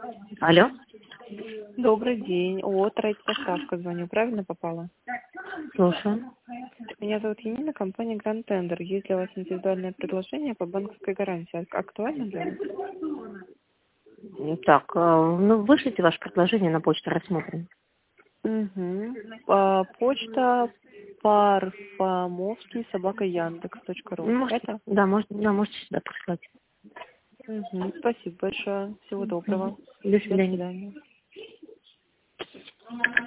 Алло. Добрый день. От Райдоставка звоню. Правильно попала? Слушаю. Меня зовут Енина, компания Grand Tender. Есть для вас индивидуальное предложение по банковской гарантии. Актуально для вас? Так, ну вышлите ваше предложение на почту, рассмотрим. Угу. Почта parfamovский@yandex.ru. Это? Да, можете сюда прислать. Угу. Спасибо большое. Всего доброго. До свидания. До свидания.